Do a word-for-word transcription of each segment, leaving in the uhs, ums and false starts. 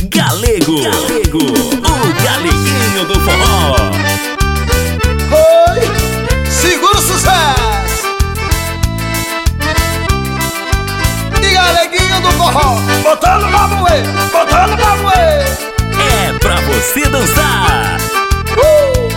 Galego, Galego, o galeguinho do forró. Oi, segura o sucesso. E galeguinho do forró, botando pra moer, botando pra moer. É pra você dançar. Uh!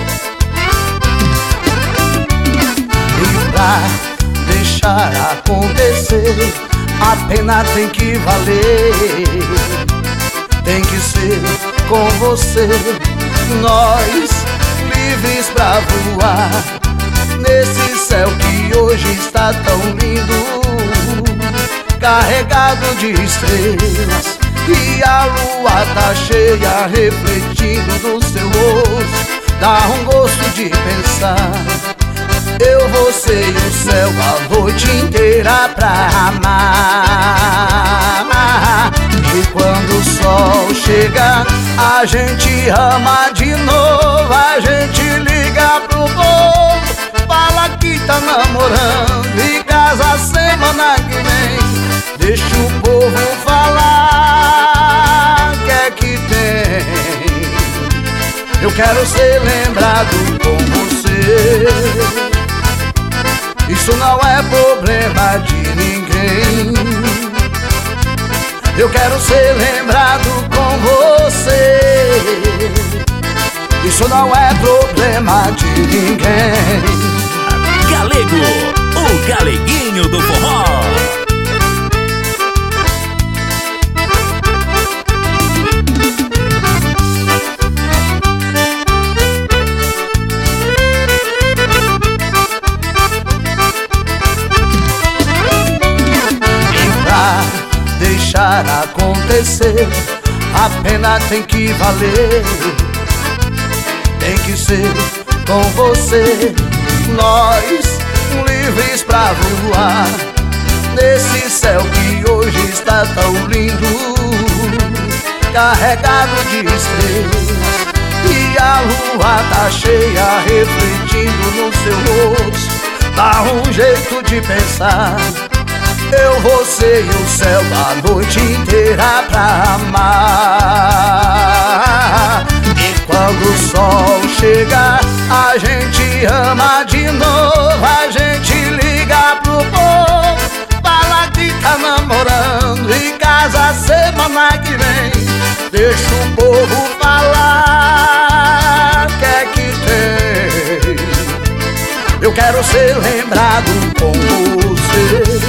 E pra deixar acontecer, a pena tem que valer. Tem que ser com você, nós livres pra voar nesse céu que hoje está tão lindo, carregado de estrelas, e a lua tá cheia refletindo no seu rosto. Dá um gosto de pensar, eu, você e o céu a noite inteira pra amar. E quando o sol chega, a gente ama de novo. A gente liga pro povo, fala que tá namorando e casa semana que vem. Deixa o povo falar, que é que tem. Eu quero ser lembrado com você, isso não é problema de ninguém. Eu quero ser lembrado com você, isso não é problema de ninguém. Galego, o galeguinho do forró. Deixar acontecer, a pena tem que valer. Tem que ser com você, nós livres pra voar nesse céu que hoje está tão lindo, carregado de estrelas, e a lua tá cheia refletindo no seu rosto. Dá um jeito de pensar, eu, você e o céu a noite inteira pra amar. E quando o sol chega, a gente ama de novo. A gente liga pro povo, fala que tá namorando e casa semana que vem. Deixa o povo falar, que é que tem. Eu quero ser lembrado com você,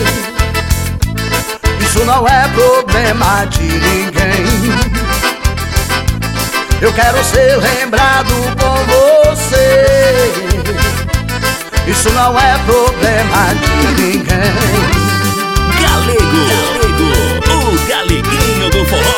isso não é problema de ninguém. Eu quero ser lembrado com você, isso não é problema de ninguém. Galego, Galego, o galeguinho do forró.